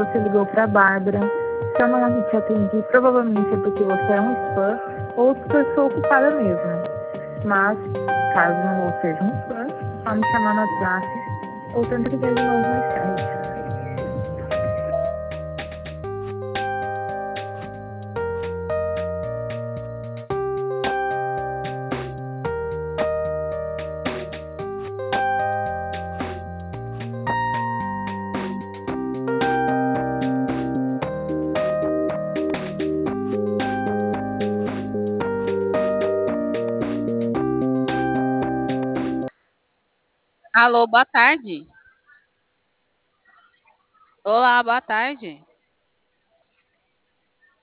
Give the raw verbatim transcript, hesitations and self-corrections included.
você ligou para a Bárbara. Se eu não te atendi, provavelmente é porque você é um spam ou porque eu estou ocupada mesmo. Mas, caso não seja um spam, é só me chamar no WhatsApp ou tenta ligar de novo mais tarde. Alô, boa tarde. Olá, boa tarde.